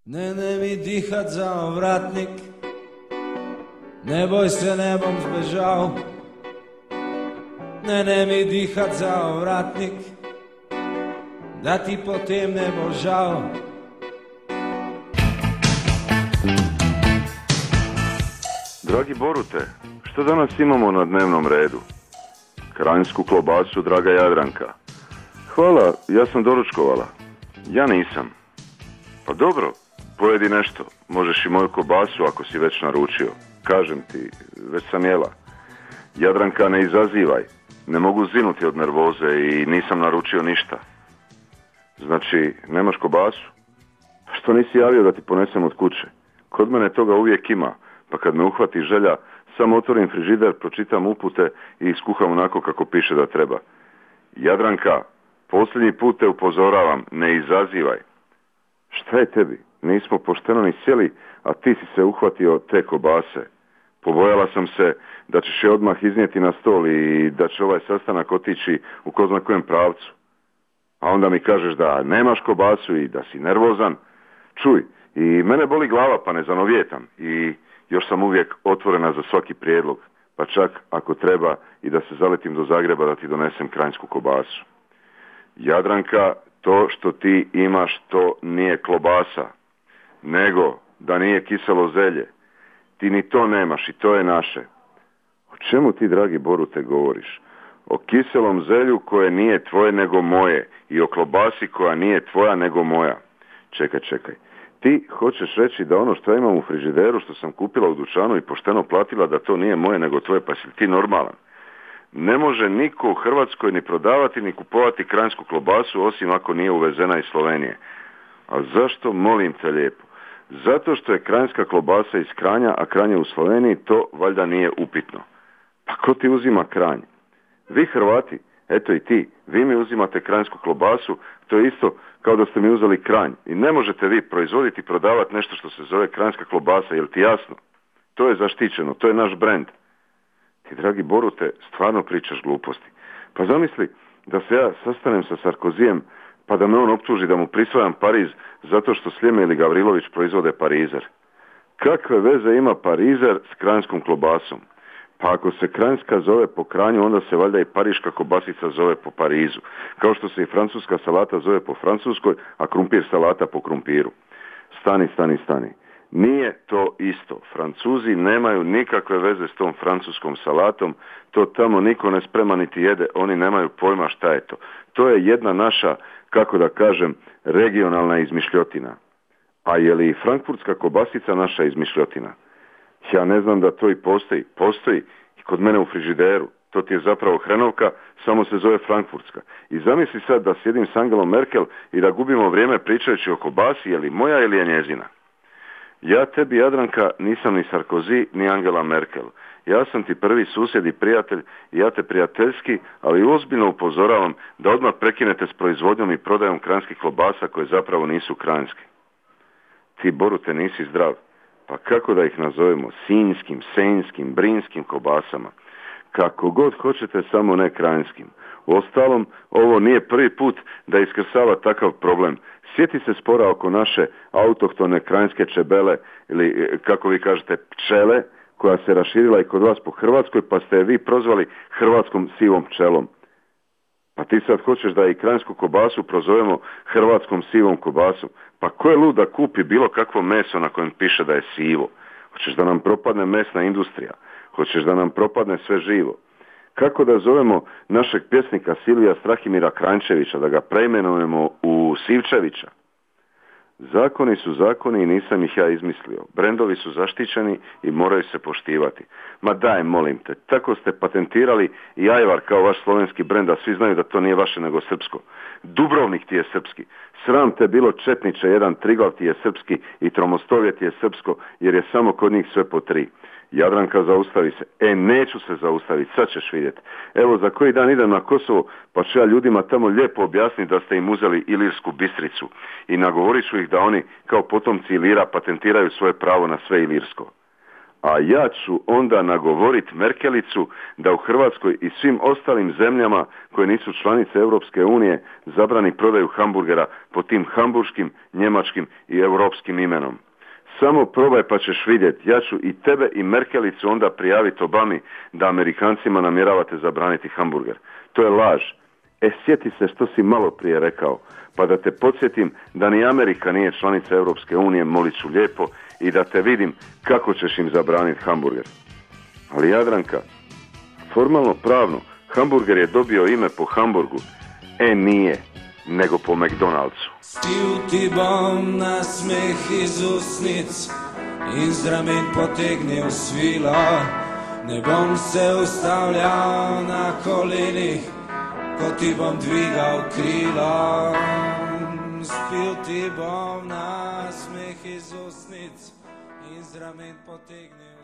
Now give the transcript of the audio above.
Ne mi dihat za vratnik, ne boj se, ne bom zbežal. Ne mi dihat za vratnik, da ti potem ne bo žal. Dragi Borute, što danas imamo na dnevnom redu? Kranjsku klobasu, draga Jadranka. Hvala, ja sam doručkovala. Ja nisam. Pa dobro, pojedi nešto. Možeš i moju klobasu ako si već naručio. Kažem ti, već sam jela. Jadranka, ne izazivaj. Ne mogu zinuti od nervoze i nisam naručio ništa. Znači, nemaš klobasu? Što nisi javio da ti ponesem od kuće? Kod mene toga uvijek ima, pa kad me uhvati želja, samo otvorim frižider, pročitam upute i iskuham onako kako piše da treba. Jadranka, posljednji put te upozoravam, ne izazivaj. Šta je tebi? Nismo pošteno ni sjeli, a ti si se uhvatio te kobase. Pobojala sam se da ćeš je odmah iznijeti na stol i da će ovaj sastanak otići u ko zna kojem pravcu. A onda mi kažeš da nemaš kobasu i da si nervozan. Čuj, i mene boli glava pa ne zanovijetam i još sam uvijek otvorena za svaki prijedlog, pa čak ako treba i da se zaletim do Zagreba da ti donesem kranjsku kobasu. Jadranka, to što ti imaš to nije klobasa, nego da nije kiselo zelje. Ti ni to nemaš i to je naše. O čemu ti, dragi Borute, govoriš? O kiselom zelju koje nije tvoje nego moje i o klobasi koja nije tvoja nego moja. Čekaj. Ti hoćeš reći da ono što ja imam u frižideru što sam kupila u dućanu i pošteno platila da to nije moje nego tvoje, pa si ti normalan? Ne može niko u Hrvatskoj ni prodavati ni kupovati kranjsku klobasu osim ako nije uvezena iz Slovenije. A zašto, molim te lijepo? Zato što je kranjska klobasa iz Kranja, a Kranje u Sloveniji, to valjda nije upitno. Pa ko ti uzima Kranj? Vi Hrvati, eto i ti, vi mi uzimate kranjsku klobasu, to je isto kao da ste mi uzeli Kranj. I ne možete vi proizvoditi i prodavati nešto što se zove kranjska klobasa, jel ti jasno? To je zaštićeno, to je naš brend. Ti, dragi Borute, stvarno pričaš gluposti. Pa zamisli da se ja sastanem sa Sarkozijem pa da me on optuži da mu prisvajam Pariz zato što Sljeme ili Gavrilović proizvode parizer. Kakve veze ima parizer s kranjskom klobasom? Pa ako se kranjska zove po Kranju, onda se valjda i pariška kobasica zove po Parizu. Kao što se i francuska salata zove po francuskoj, a krumpir salata po krumpiru. Stani. Nije to isto. Francuzi nemaju nikakve veze s tom francuskom salatom. To tamo niko ne sprema niti jede. Oni nemaju pojma šta je to. To je jedna naša, kako da kažem, regionalna izmišljotina. A je li frankfurtska kobasica naša izmišljotina? Ja ne znam da to i postoji. Postoji i kod mene u frižideru. To ti je zapravo hrenovka, samo se zove frankfurtska. I zamisli sad da sjedim s Angelom Merkel i da gubimo vrijeme pričajući o kobasi, je li moja ili je njezina. Ja tebi, Jadranka, nisam ni Sarkozy, ni Angela Merkel. Ja sam ti prvi susjed i prijatelj i ja te prijateljski, ali ozbiljno upozoravam da odmah prekinete s proizvodnjom i prodajom kranjskih klobasa koje zapravo nisu kranjski. Ti, Borute, nisi zdrav. Pa kako da ih nazovemo? Sinjskim, senjskim, brinskim kobasama. Kako god hoćete, samo ne kranjskim. Uostalom, ovo nije prvi put da iskrsava takav problem. Sjeti se spora oko naše autohtone kranjske čebele, ili kako vi kažete pčele, koja se raširila i kod vas po Hrvatskoj, pa ste je vi prozvali hrvatskom sivom pčelom. Pa ti sad hoćeš da i kranjsku kobasu prozovemo hrvatskom sivom kobasom. Pa ko je lud da kupi bilo kakvo meso na kojem piše da je sivo? Hoćeš da nam propadne mesna industrija? Hoćeš da nam propadne sve živo? Kako da zovemo našeg pjesnika Silvija Strahimira Kranjčevića, da ga preimenujemo u Sivčevića? Zakoni su zakoni i nisam ih ja izmislio. Brendovi su zaštićeni i moraju se poštivati. Ma daj, molim te, tako ste patentirali i ajvar kao vaš slovenski brend, a svi znaju da to nije vaše nego srpsko. Dubrovnik ti je srpski. Sram te bilo, četniče, jedan Triglav ti je srpski i Tromostovje ti je srpsko, jer je samo kod njih sve po 3. Jadranka, zaustavi se. Neću se zaustaviti, sad ćeš vidjeti. Evo, za koji dan idem na Kosovo, pa ću ja ljudima tamo lijepo objasniti da ste im uzeli Ilirsku Bistricu i nagovorit ću ih da oni, kao potomci Ilira, patentiraju svoje pravo na sve ilirsko. A ja ću onda nagovorit Merkelicu da u Hrvatskoj i svim ostalim zemljama koje nisu članice Europske unije zabrani prodaju hamburgera pod tim hamburškim, njemačkim i europskim imenom. Samo probaj pa ćeš vidjeti, ja ću i tebe i Merkelicu onda prijaviti Obami da Amerikancima namjeravate zabraniti hamburger. To je laž. Sjeti se što si malo prije rekao, pa da te podsjetim da ni Amerika nije članica Europske unije, molit ću lijepo, i da te vidim kako ćeš im zabraniti hamburger. Ali Jadranka, formalno pravno, hamburger je dobio ime po Hamburgu. Nije, nego po McDonald'su. Spiju ti bom na smeh iz usnic, iz ramen potegne u svila, ne bom se ustavljao na kolini, ko ti bom dvigao krila. Spiju ti bom na smeh iz usnic, iz ramen potegne u svila.